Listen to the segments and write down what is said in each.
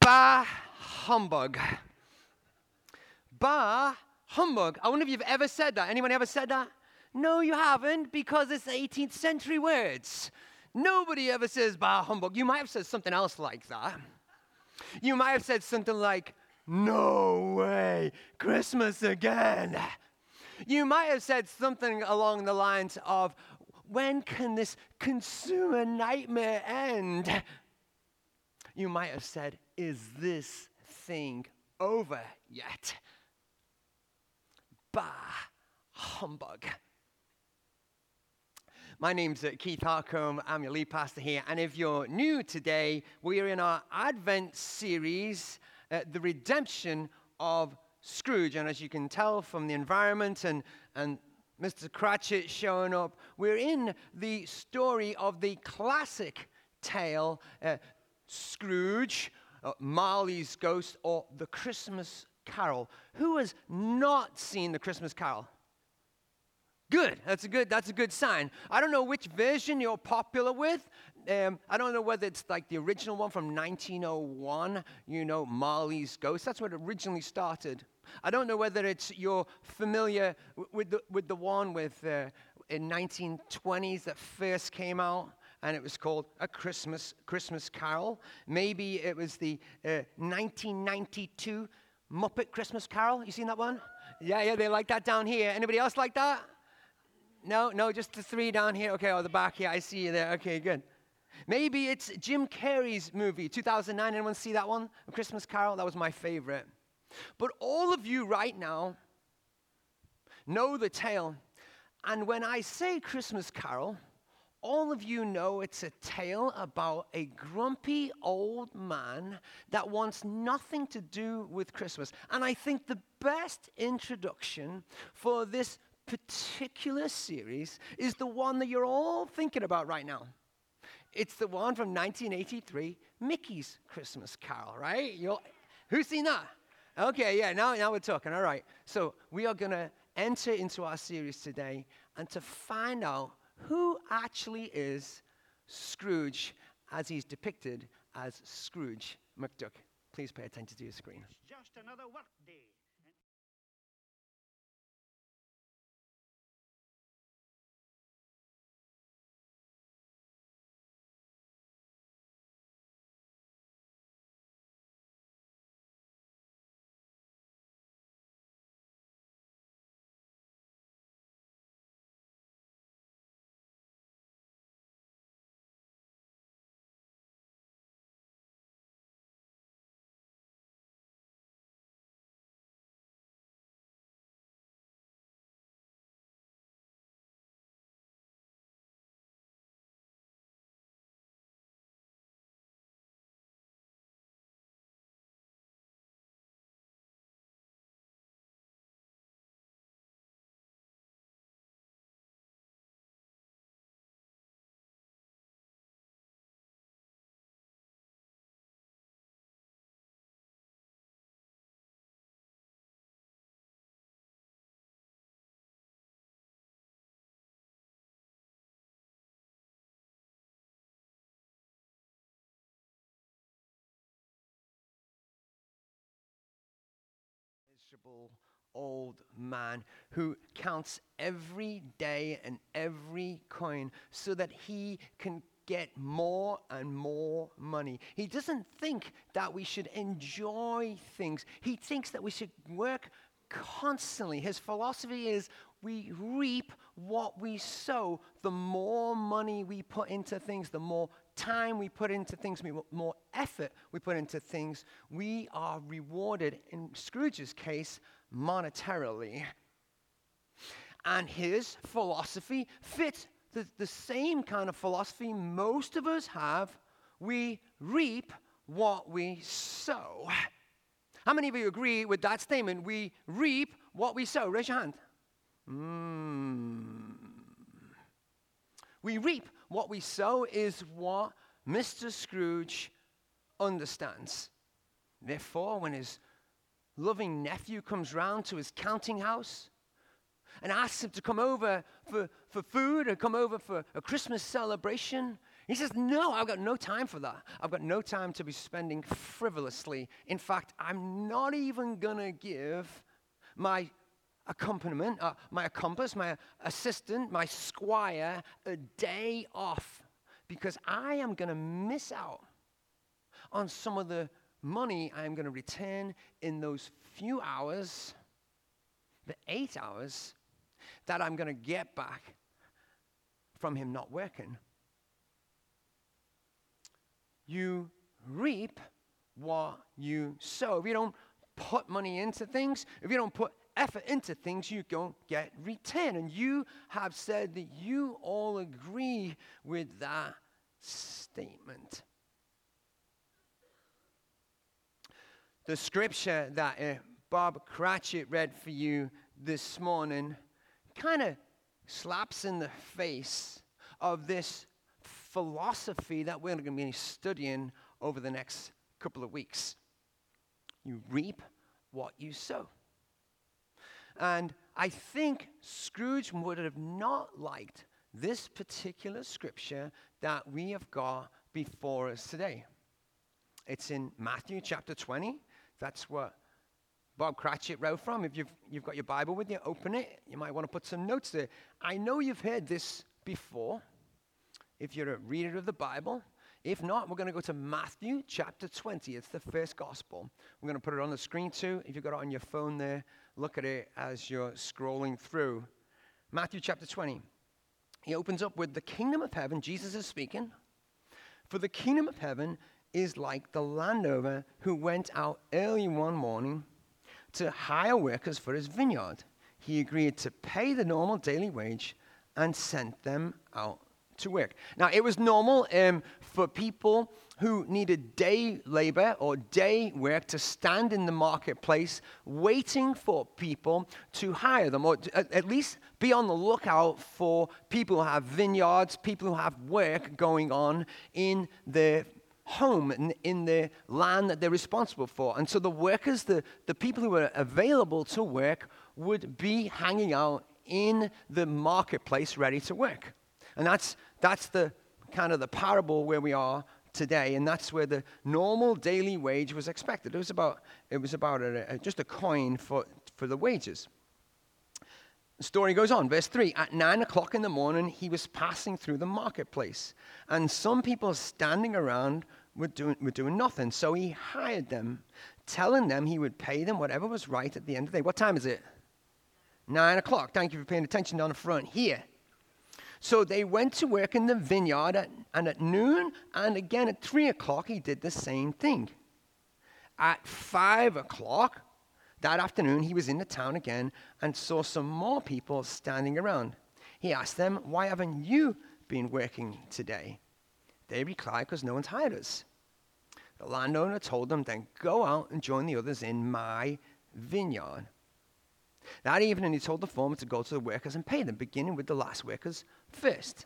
Bah humbug. Bah humbug. I wonder if you've ever said that. Anyone ever said that? No, you haven't, because it's 18th century words. Nobody ever says bah humbug. You might have said something else like that. You might have said something like, no way, Christmas again. You might have said something along the lines of, when can this consumer nightmare end? You might have said, is this thing over yet? Bah humbug. My name's Keith Harcombe. I'm your lead pastor here. And if you're new today, we are in our Advent series, The Redemption of Scrooge. And as you can tell from the environment and Mr. Cratchit showing up, we're in the story of the classic tale, Scrooge, Marley's Ghost, or The Christmas Carol. Who has not seen The Christmas Carol? Good. That's a good sign. I don't know which version you're popular with. I don't know whether it's like the original one from 1901, Marley's Ghost. That's what originally started. I don't know whether you're familiar with the one in 1920s that first came out, and it was called A Christmas Carol. Maybe it was the 1992 Muppet Christmas Carol. You seen that one? Yeah, they like that down here. Anybody else like that? No, just the three down here. Okay, the back here. I see you there. Okay, good. Maybe it's Jim Carrey's movie, 2009. Anyone see that one? A Christmas Carol? That was my favorite. But all of you right now know the tale. And when I say Christmas Carol, all of you know it's a tale about a grumpy old man that wants nothing to do with Christmas. And I think the best introduction for this particular series is the one that you're all thinking about right now. It's the one from 1983, Mickey's Christmas Carol, right? Who's seen that? Okay, yeah, now we're talking. All right. So we are going to enter into our series today and to find out who actually is Scrooge as he's depicted as Scrooge McDuck. Please pay attention to your screen. It's just another work day. Miserable old man who counts every day and every coin so that he can get more and more money. He doesn't think that we should enjoy things. He thinks that we should work constantly. His philosophy is we reap what we sow. The more money we put into things, the more time we put into things, the more effort we put into things, we are rewarded, in Scrooge's case, monetarily. And his philosophy fits the same kind of philosophy most of us have. We reap what we sow. How many of you agree with that statement? We reap what we sow. Raise your hand. We reap what we sow is what Mr. Scrooge understands. Therefore, when his loving nephew comes round to his counting house and asks him to come over for food or come over for a Christmas celebration, He says, no, I've got no time for that. I've got no time to be spending frivolously. In fact, I'm not even going to give my accompaniment, my accomplice, my assistant, my squire, a day off because I am going to miss out on some of the money I'm going to return in those few hours, the 8 hours, that I'm going to get back from him not working. You reap what you sow. If you don't put money into things, if you don't put effort into things, you don't get return. And you have said that you all agree with that statement. The scripture that Bob Cratchit read for you this morning kind of slaps in the face of this philosophy that we're going to be studying over the next couple of weeks. You reap what you sow. And I think Scrooge would have not liked this particular scripture that we have got before us today. It's in Matthew chapter 20. That's what Bob Cratchit wrote from. If you've got your Bible with you, open it. You might want to put some notes there. I know you've heard this before, if you're a reader of the Bible. If not, we're going to go to Matthew chapter 20. It's the first gospel. We're going to put it on the screen too. If you've got it on your phone there, look at it as you're scrolling through. Matthew chapter 20. He opens up with the kingdom of heaven. Jesus is speaking. For the kingdom of heaven is like the landowner who went out early one morning to hire workers for his vineyard. He agreed to pay the normal daily wage and sent them out to work. Now, it was normal for people who needed day labor or day work to stand in the marketplace waiting for people to hire them, or at least be on the lookout for people who have vineyards, people who have work going on in their home, in the land that they're responsible for. And so the workers, the people who were available to work would be hanging out in the marketplace ready to work. And that's the kind of the parable where we are today, and that's where the normal daily wage was expected. It was about just a coin for the wages. The story goes on, verse 3. At 9 o'clock in the morning, he was passing through the marketplace, and some people standing around were doing nothing. So he hired them, telling them he would pay them whatever was right at the end of the day. What time is it? 9 o'clock. Thank you for paying attention down the front here. So they went to work in the vineyard, and at noon and again at 3 o'clock, he did the same thing. At 5 o'clock that afternoon, he was in the town again and saw some more people standing around. He asked them, "Why haven't you been working today?" They replied, "Because no one's hired us." The landowner told them, "Then go out and join the others in my vineyard." That evening, he told the foreman to go to the workers and pay them, beginning with the last workers first.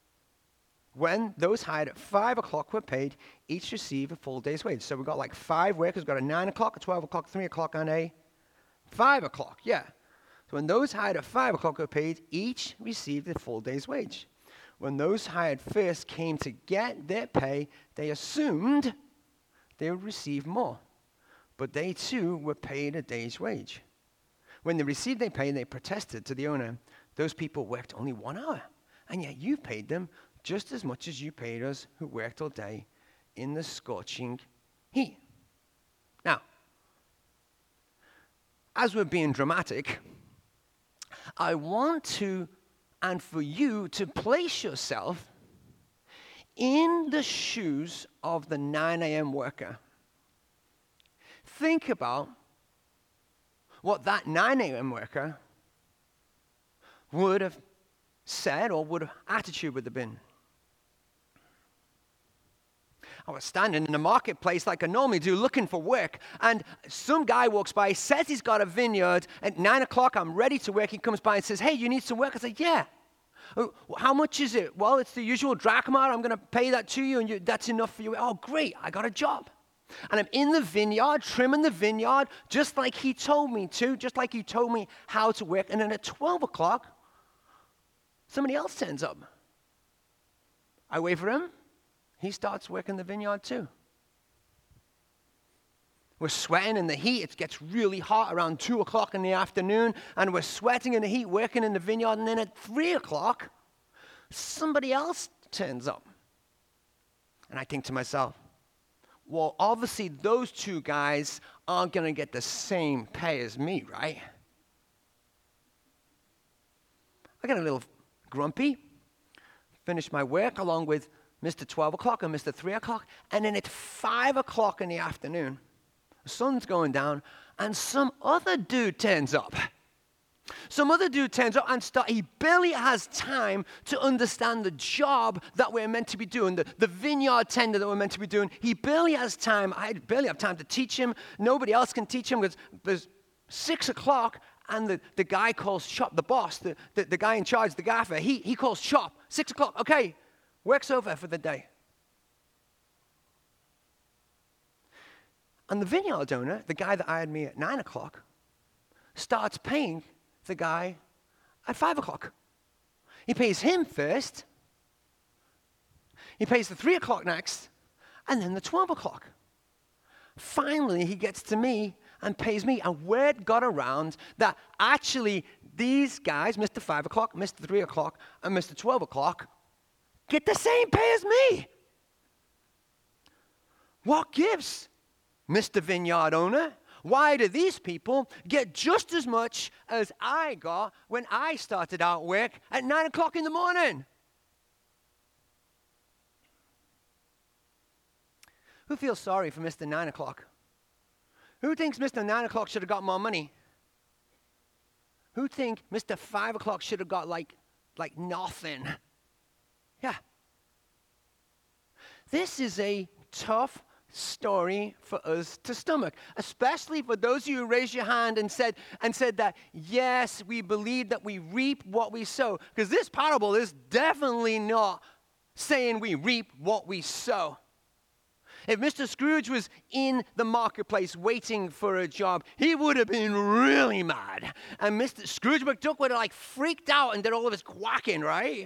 When those hired at 5 o'clock were paid, each received a full day's wage. So we've got like 5 workers, we've got a 9 o'clock, a 12 o'clock, 3 o'clock, and a 5 o'clock. Yeah. So when those hired at 5 o'clock were paid, each received a full day's wage. When those hired first came to get their pay, they assumed they would receive more. But they too were paid a day's wage. When they received their pay, they protested to the owner, "Those people worked only 1 hour, and yet you paid them just as much as you paid us who worked all day in the scorching heat." Now, as we're being dramatic, I want to, and for you, to place yourself in the shoes of the 9 a.m. worker. Think about what that 9 a.m. worker would have said, or attitude would have been. I was standing in the marketplace like I normally do, looking for work, and some guy walks by, says he's got a vineyard. At 9 o'clock, I'm ready to work. He comes by and says, "Hey, you need some work?" I say, "Yeah." "Oh, how much is it?" "Well, it's the usual drachma. I'm going to pay that to you, and that's enough for you." "Oh, great. I got a job. And I'm in the vineyard, trimming the vineyard, just like he told me to, just like he told me how to work." And then at 12 o'clock, somebody else turns up. I wait for him. he starts working the vineyard too. We're sweating in the heat. It gets really hot around 2 o'clock in the afternoon, and we're sweating in the heat, working in the vineyard, and then at 3 o'clock, somebody else turns up. And I think to myself, well, obviously those two guys aren't going to get the same pay as me, right? I got a little grumpy, finished my work along with Mr. 12 o'clock and Mr. 3 o'clock, and then at 5 o'clock in the afternoon, the sun's going down, and some other dude turns up. Some other dude turns up and he barely has time to understand the job that we're meant to be doing, the vineyard tender that we're meant to be doing. He barely has time. I barely have time to teach him. Nobody else can teach him because there's 6 o'clock, and the guy calls shop, the boss, the guy in charge, the gaffer, he calls shop. 6 o'clock, okay, work's over for the day. And the vineyard owner, the guy that hired me at 9 o'clock, starts paying the guy at 5 o'clock. He pays him first. He pays the 3 o'clock next, and then the 12 o'clock. Finally, he gets to me and pays me. And word got around that actually these guys, Mr. 5 o'clock, Mr. 3 o'clock, and Mr. 12 o'clock, get the same pay as me. What gives, Mr. Vineyard owner? Why do these people get just as much as I got when I started out work at 9 o'clock in the morning? Who feels sorry for Mr. 9 o'clock? Who thinks Mr. 9 o'clock should have got more money? Who think Mr. 5 o'clock should have got like nothing? Yeah. This is a tough story for us to stomach, especially for those of you who raised your hand and said that, yes, we believe that we reap what we sow. Because this parable is definitely not saying we reap what we sow. If Mr. Scrooge was in the marketplace waiting for a job, he would have been really mad. And Mr. Scrooge McDuck would have freaked out and did all of his quacking, right?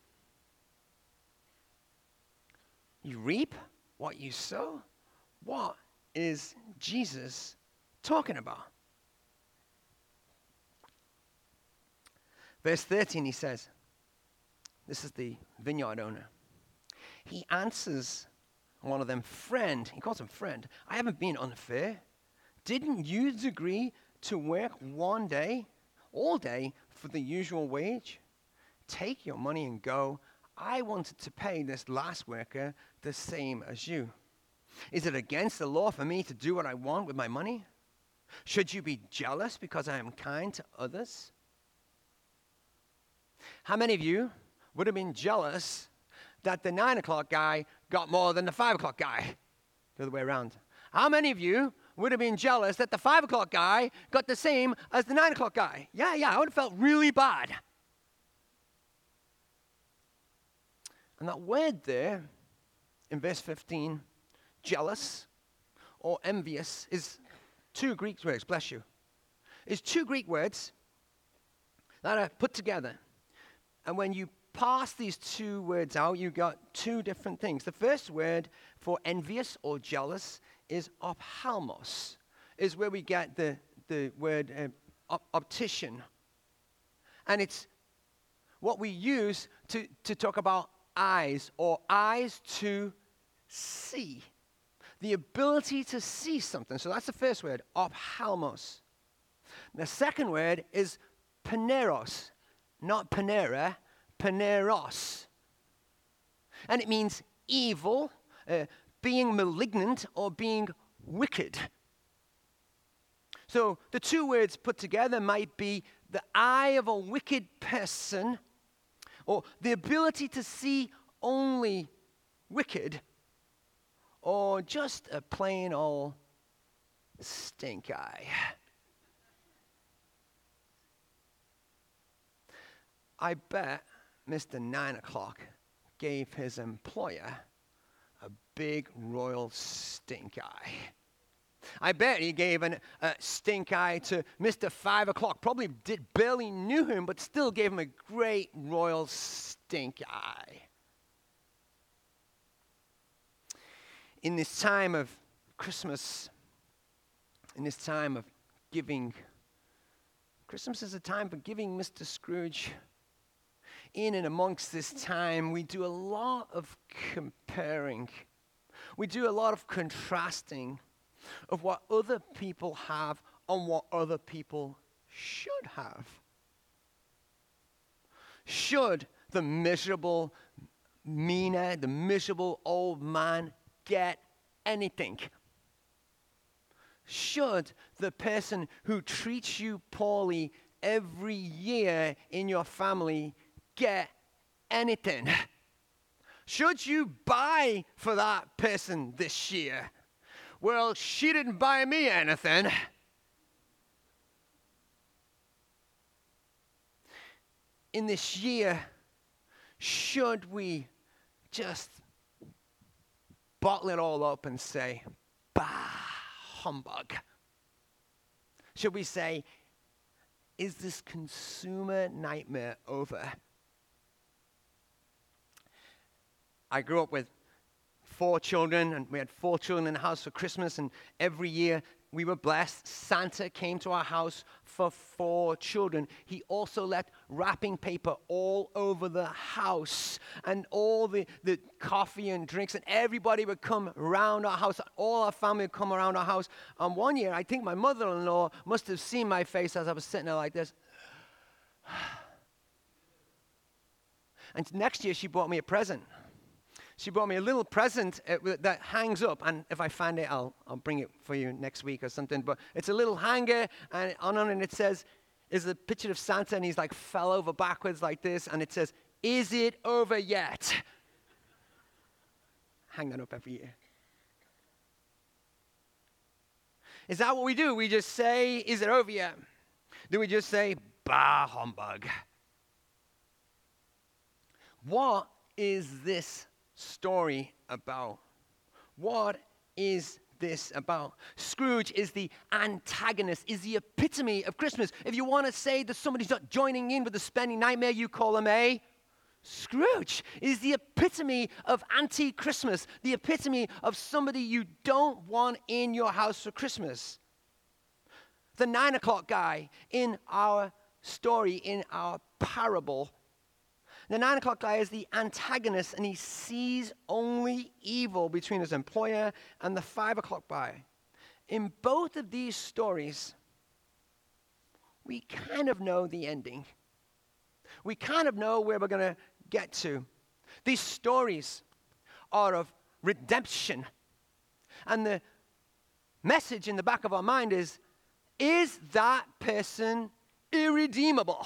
You reap what you sow? What is Jesus talking about? Verse 13, he says, this is the vineyard owner. He answers one of them, friend. He calls him friend. I haven't been unfair. Didn't you agree to work one day, all day, for the usual wage? Take your money and go. I wanted to pay this last worker the same as you. Is it against the law for me to do what I want with my money? Should you be jealous because I am kind to others? How many of you would have been jealous that the 9 o'clock guy got more than the 5 o'clock guy? The other way around. How many of you would have been jealous that the 5 o'clock guy got the same as the 9 o'clock guy? Yeah, I would have felt really bad. And that word there in verse 15, jealous or envious, is two Greek words, bless you. It's two Greek words that are put together. And when you parse these two words out, you got two different things. The first word for envious or jealous is ophthalmos, is where we get the word optician. And it's what we use to talk about eyes, or eyes to see. The ability to see something. So that's the first word, ophthalmos. The second word is paneros, not panera, paneros. And it means evil, being malignant, or being wicked. So the two words put together might be the eye of a wicked person, or the ability to see only wicked, or just a plain old stink eye. I bet Mr. 9 o'clock gave his employer a big royal stink eye. I bet he gave a stink eye to Mr. 5 o'clock. Probably barely knew him, but still gave him a great royal stink eye. In this time of Christmas, in this time of giving, Christmas is a time for giving, Mr. Scrooge. In and amongst this time, we do a lot of comparing. We do a lot of contrasting of what other people have and what other people should have. Should the miserable Mina, the miserable old man, get anything? Should the person who treats you poorly every year in your family get anything? Should you buy for that person this year? Well, she didn't buy me anything. In this year, should we just bottle it all up and say, bah, humbug? Should we say, is this consumer nightmare over? I grew up with 4 children, and we had 4 children in the house for Christmas, and every year we were blessed. Santa came to our house for 4 children. He also left wrapping paper all over the house, and all the coffee and drinks, and everybody would come around our house. All our family would come around our house. And one year, I think my mother-in-law must have seen my face as I was sitting there like this. And next year, she bought me a present. She brought me a little present that hangs up, and if I find it, I'll bring it for you next week or something. But it's a little hanger, and on it says, is a picture of Santa, and he's like fell over backwards like this, and it says, "Is it over yet?" Hang that up every year. Is that what we do? We just say, "Is it over yet?" Do we just say, "Bah, humbug"? What is this story about? What is this about? Scrooge is the antagonist, is the epitome of Christmas. If you want to say that somebody's not joining in with the spending nightmare, you call them a Scrooge. Is the epitome of anti-Christmas, the epitome of somebody you don't want in your house for Christmas. The 9 o'clock guy in our story, in our parable. The 9 o'clock guy is the antagonist, and he sees only evil between his employer and the 5 o'clock guy. In both of these stories, we kind of know the ending. We kind of know where we're going to get to. These stories are of redemption. And the message in the back of our mind is that person irredeemable?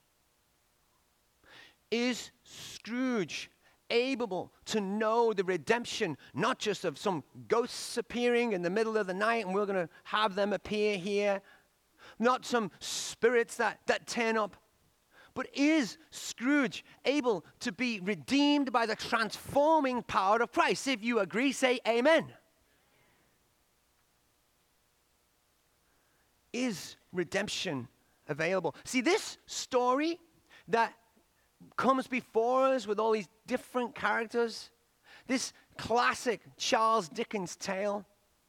Is Scrooge able to know the redemption, not just of some ghosts appearing in the middle of the night and we're going to have them appear here, not some spirits that turn up, but is Scrooge able to be redeemed by the transforming power of Christ? If you agree, say amen. Is redemption available? See, this story that comes before us with all these different characters, this classic Charles Dickens tale,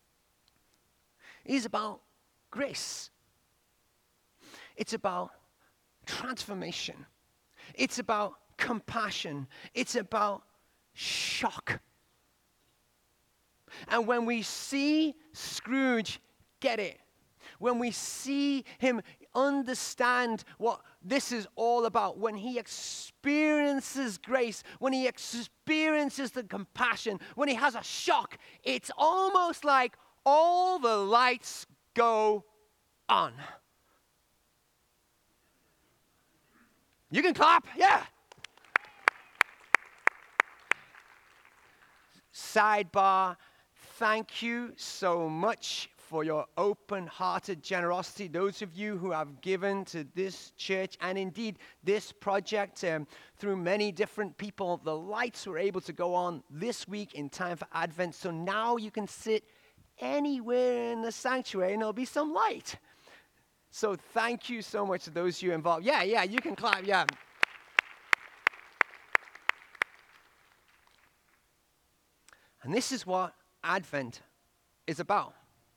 is about grace. It's about transformation. It's about compassion. It's about shock. And when we see Scrooge get it, when we see him understand what this is all about, when he experiences grace, when he experiences the compassion, when he has a shock, it's almost like all the lights go on. You can clap, yeah. Sidebar, thank you so much for your open-hearted generosity. Those of you who have given to this church and indeed this project through many different people, the lights were able to go on this week in time for Advent. So now you can sit anywhere in the sanctuary and there'll be some light. So thank you so much to those of you involved. Yeah, you can clap, yeah. And this is what Advent is about.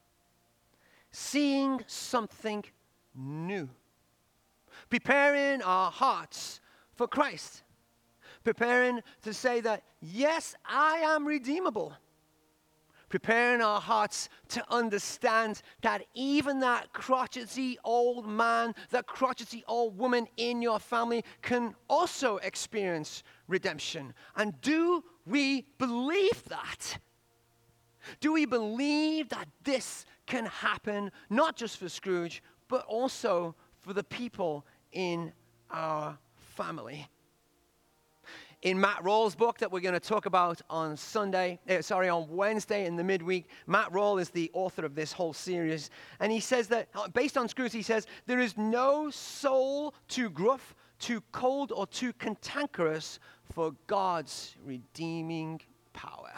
Seeing something new. Preparing our hearts for Christ. Preparing to say that, yes, I am redeemable. Preparing our hearts to understand that even that crotchety old man, that crotchety old woman in your family can also experience redemption. And do we believe that? Do we believe that this can happen, not just for Scrooge, but also for the people in our family? In Matt Rawls' book that we're going to talk about on Wednesday in the midweek, Matt Rawls is the author of this whole series. And he says that, based on Scrooge, he says, there is no soul too gruff, too cold, or too cantankerous for God's redeeming power.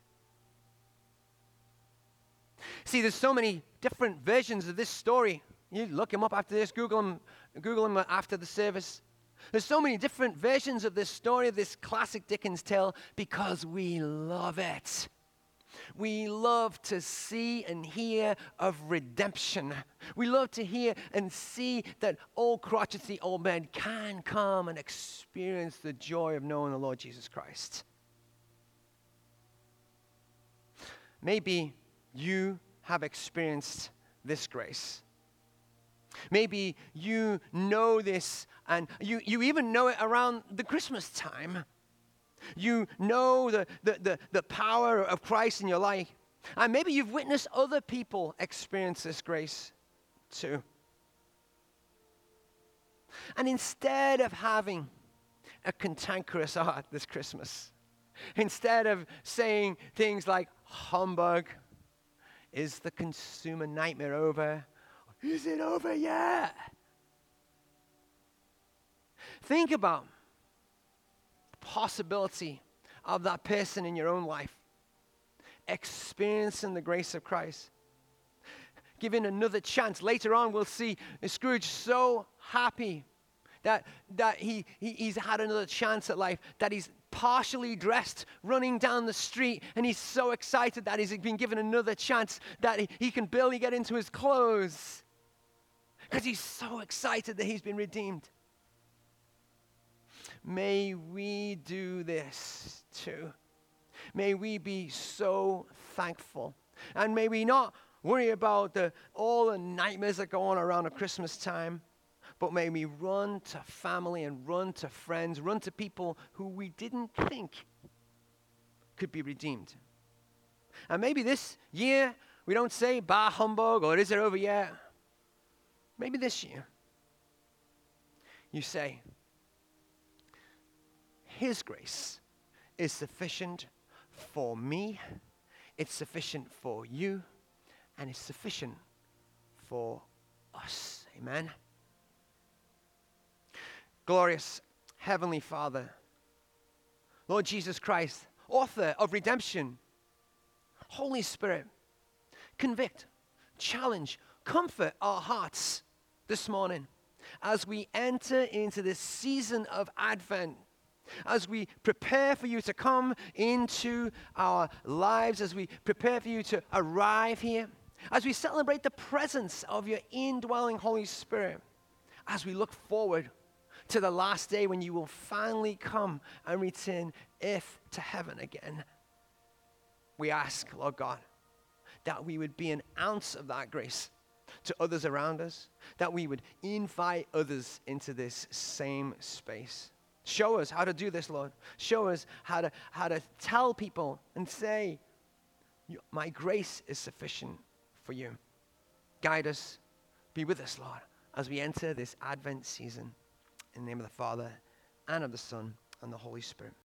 See, there's so many different versions of this story. You look him up after this, Google him after the service. There's so many different versions of this story, of this classic Dickens tale, because we love it. We love to see and hear of redemption. We love to hear and see that old crotchety old men can come and experience the joy of knowing the Lord Jesus Christ. Maybe you have experienced this grace. Maybe you know this, and you even know it around the Christmas time. You know the power of Christ in your life. And maybe you've witnessed other people experience this grace too. And instead of having a cantankerous heart this Christmas, instead of saying things like, humbug, is the consumer nightmare over? Is it over yet? Think about the possibility of that person in your own life experiencing the grace of Christ. Giving another chance. Later on, we'll see Scrooge so happy that he's had another chance at life, that he's partially dressed, running down the street, and he's so excited that he's been given another chance, that he can barely get into his clothes. Because he's so excited that he's been redeemed. May we do this too. May we be so thankful. And may we not worry about all the nightmares that go on around at Christmas time, but may we run to family and run to friends, run to people who we didn't think could be redeemed. And maybe this year we don't say, bah humbug, or is it over yet? Maybe this year, you say, His grace is sufficient for me, it's sufficient for you, and it's sufficient for us. Amen. Glorious Heavenly Father, Lord Jesus Christ, author of redemption, Holy Spirit, convict, challenge, comfort our hearts this morning as we enter into this season of Advent, as we prepare for you to come into our lives, as we prepare for you to arrive here, as we celebrate the presence of your indwelling Holy Spirit, as we look forward to the last day when you will finally come and return earth to heaven again. We ask, Lord God, that we would be an ounce of that grace to others around us, that we would invite others into this same space. Show us how to do this, Lord. Show us how to tell people and say, my grace is sufficient for you. Guide us. Be with us, Lord, as we enter this Advent season. In the name of the Father, and of the Son, and the Holy Spirit.